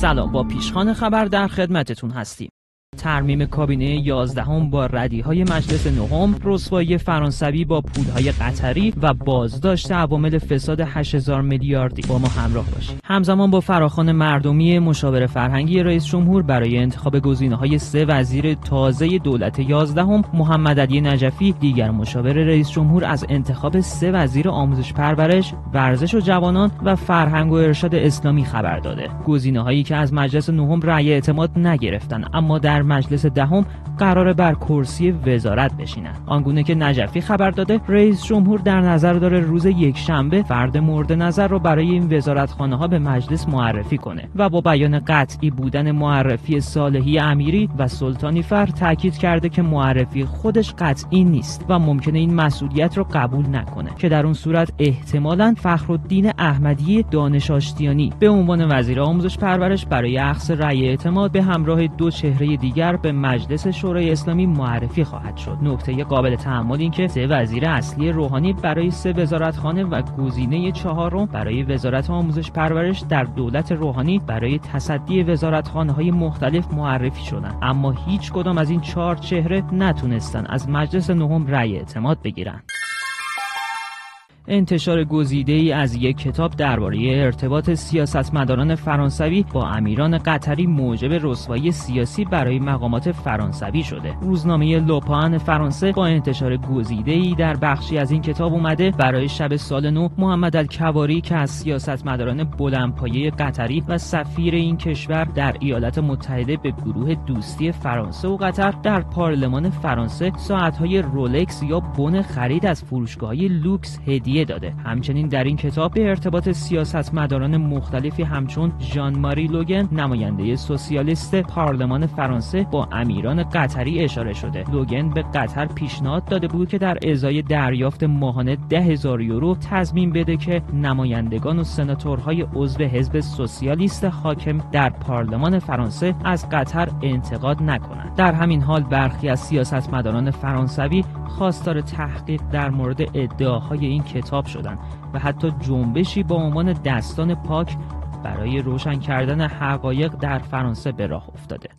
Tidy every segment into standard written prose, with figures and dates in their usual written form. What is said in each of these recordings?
سلام، با پیشخوان خبر در خدمتتون هستیم. ترمیم کابینه 11 با ردیهای مجلس نهم، رسوایی فرانسوی با پولهای قطری و بازداشت عوامل فساد 8000 میلیاردی. با ما همراه باشید. همزمان با فراخوان مردمی مشاور فرهنگی رئیس جمهور برای انتخاب گزینه‌های 3 وزیر تازه دولت 11، محمد علی نجفی، دیگر مشاور رئیس جمهور، از انتخاب 3 وزیر آموزش پرورش، ورزش و جوانان و فرهنگ و ارشاد اسلامی خبر داده. گزینه‌هایی که از مجلس نهم رأی اعتماد نگرفتند، اما در مجلس دهم قرار بر کرسی وزارت بشینند. آنگونه که نجفی خبر داده، رئیس جمهور در نظر داره روز یکشنبه فرد مورد نظر رو برای این وزارتخانه‌ها به مجلس معرفی کنه و با بیان قطعی بودن معرفی صالحی امیری و سلطانی فر تاکید کرده که معرفی خودش قطعی نیست و ممکنه این مسئولیت رو قبول نکنه، که در اون صورت احتمالاً فخرالدین احمدی دانش آشتیانی به عنوان وزیر آموزش پرورش برای اخذ رأی اعتماد به همراه 2 چهره دیگر به مجلس شورای اسلامی معرفی خواهد شد. نکته قابل تأمل این که 3 وزیر اصلی روحانی برای 3 وزارتخانه و گزینه 4 برای وزارت آموزش پرورش در دولت روحانی برای تصدی وزارتخانه‌های مختلف معرفی شدند، اما هیچ کدام از این 4 چهره نتونستن از مجلس نهم رأی اعتماد بگیرند. انتشار گزیده‌ای از یک کتاب درباره ارتباط سیاستمداران فرانسوی با امیران قطری موجب رسوایی سیاسی برای مقامات فرانسوی شده. روزنامه لوپان فرانسه با انتشار گزیده‌ای در بخشی از این کتاب اومده برای شب سال نو محمد الکواری که از سیاستمداران بلندپایه قطری و سفیر این کشور در ایالات متحده به گروه دوستی فرانسه و قطر در پارلمان فرانسه ساعت‌های رولکس یا بن خرید از فروشگاه‌های لوکس هدیه داده. همچنین در این کتاب به ارتباط سیاستمداران مختلفی همچون ژان ماری لوگن، نماینده سوسیالیست پارلمان فرانسه، با امیران قطری اشاره شده. لوگن به قطر پیشنهاد داده بود که در ازای دریافت ماهانه 10,000 یورو تضمین بده که نمایندگان و سناتورهای عضو حزب سوسیالیست حاکم در پارلمان فرانسه از قطر انتقاد نکنند. در همین حال برخی از سیاستمداران فرانسوی خواستار تحقیق در مورد ادعاهای این کتاب شدند و حتی جنبشی با عنوان دستان پاک برای روشن کردن حقایق در فرانسه به راه افتاده.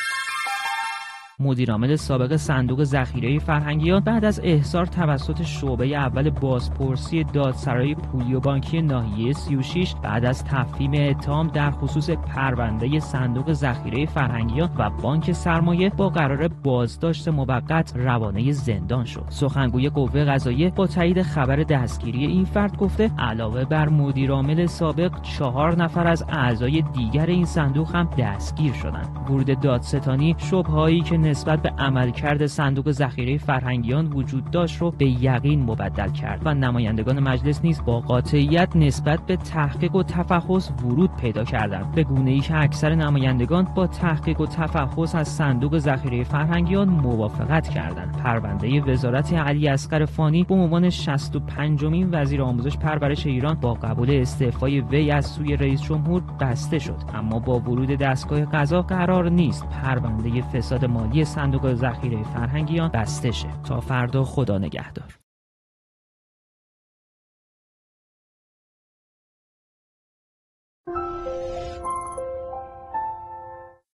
مدیرعامل سابق صندوق ذخیره فرهنگیان بعد از احضار توسط شعبه اول بازپرسی دادسرای پولی و بانکی ناحیه 36 بعد از تفهیم اتهام در خصوص پرونده صندوق ذخیره فرهنگیان و بانک سرمایه با قرار بازداشت موقت روانه زندان شد. سخنگوی قوه قضاییه با تایید خبر دستگیری این فرد گفته علاوه بر مدیرعامل سابق 4 نفر از اعضای دیگر این صندوق هم دستگیر شدند. ورود دادستانی شبههایی که نسبت به عملکرد صندوق ذخیره فرهنگیان وجود داشت رو به یقین مبدل کرد و نمایندگان مجلس نیز با قاطعیت نسبت به تحقیق و تفحص ورود پیدا کردند، به گونه‌ای که اکثر نمایندگان با تحقیق و تفحص از صندوق ذخیره فرهنگیان موافقت کردند. پرونده وزارت علی اصغر فانی به عنوان 65مین وزیر آموزش پرورش ایران با قبول استعفای وی از سوی رئیس جمهور بسته شد، اما با ورود دستگاه قضا قرار نیست پرونده فساد مالی صندوق ذخیره فرهنگیان بسته شه. تا فردا، خدا نگهدار.